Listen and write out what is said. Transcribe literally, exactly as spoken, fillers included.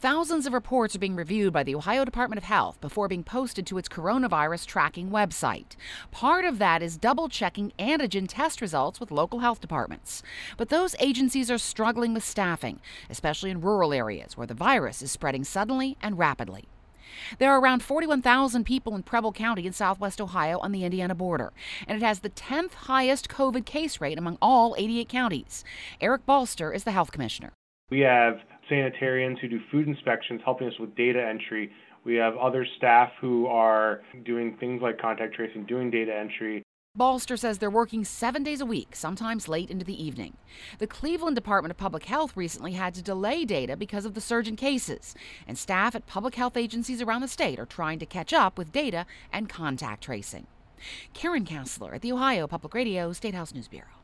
Thousands of reports are being reviewed by the Ohio Department of Health before being posted to its coronavirus tracking website. Part of that is double-checking antigen test results with local health departments. But those agencies are struggling with staffing, especially in rural areas where the virus is spreading suddenly and rapidly. There are around forty-one thousand people in Preble County in southwest Ohio on the Indiana border, and it has the tenth highest COVID case rate among all eighty-eight counties. Eric Balster is the health commissioner. We have sanitarians who do food inspections helping us with data entry. We have other staff who are doing things like contact tracing, doing data entry. Balster says they're working seven days a week, sometimes late into the evening. The Cleveland Department of Public Health recently had to delay data because of the surge in cases, and staff at public health agencies around the state are trying to catch up with data and contact tracing. Karen Kassler at the Ohio Public Radio State House News Bureau.